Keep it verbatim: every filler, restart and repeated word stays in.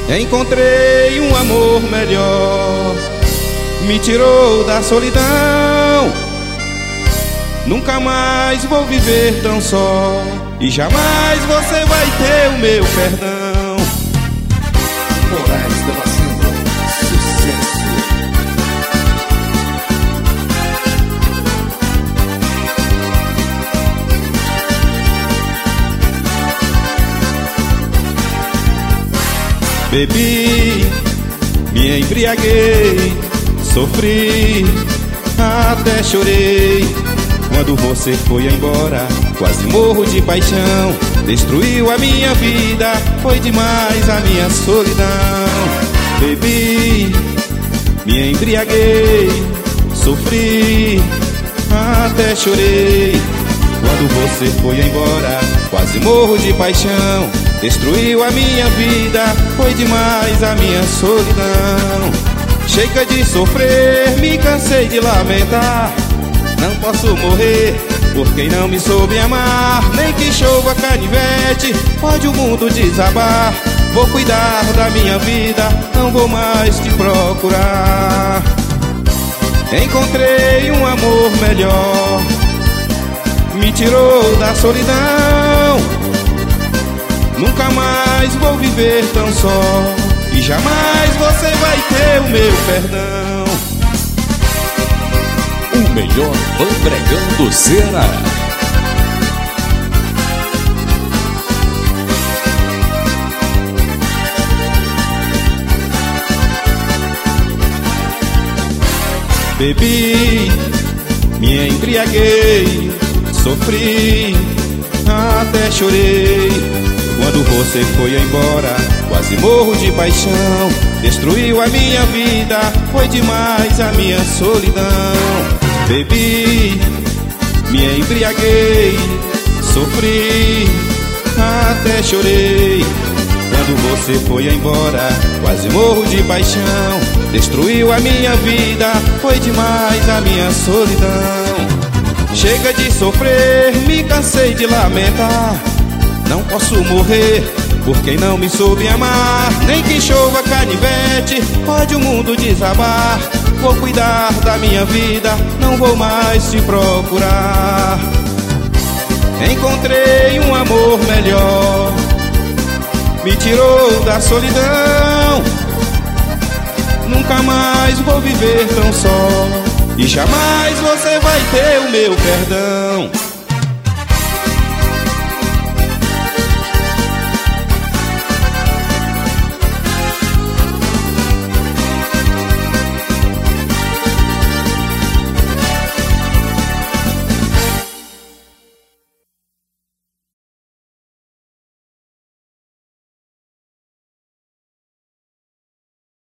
Encontrei um amor melhor, me tirou da solidão. Nunca mais vou viver tão só, e jamais você vai ter o meu perdão. Moraes Damasceno, sucesso. Bebi, me embriaguei, sofri, até chorei. Quando você foi embora, quase morro de paixão. Destruiu a minha vida, foi demais a minha solidão. Bebi, me embriaguei, sofri, até chorei. Quando você foi embora, quase morro de paixão. Destruiu a minha vida, foi demais a minha solidão. Chega de sofrer, me cansei de lamentar. Não posso morrer por quem não me soube amar. Nem que chova canivete, pode o mundo desabar. Vou cuidar da minha vida, não vou mais te procurar. Encontrei um amor melhor, me tirou da solidão. Nunca mais vou viver tão só, e jamais você vai ter o meu perdão. O melhor bandregão do Ceará. Bebi, me embriaguei, sofri, até chorei. Quando você foi embora, quase morro de paixão. Destruiu a minha vida, foi demais a minha solidão. Bebi, me embriaguei, sofri, até chorei. Quando você foi embora, quase morro de paixão. Destruiu a minha vida, foi demais a minha solidão. Chega de sofrer, me cansei de lamentar. Não posso morrer por quem não me soube amar. Nem que chova canivete, pode o mundo desabar. Vou cuidar da minha vida, não vou mais te procurar. Encontrei um amor melhor, me tirou da solidão. Nunca mais vou viver tão só, e jamais você vai ter o meu perdão.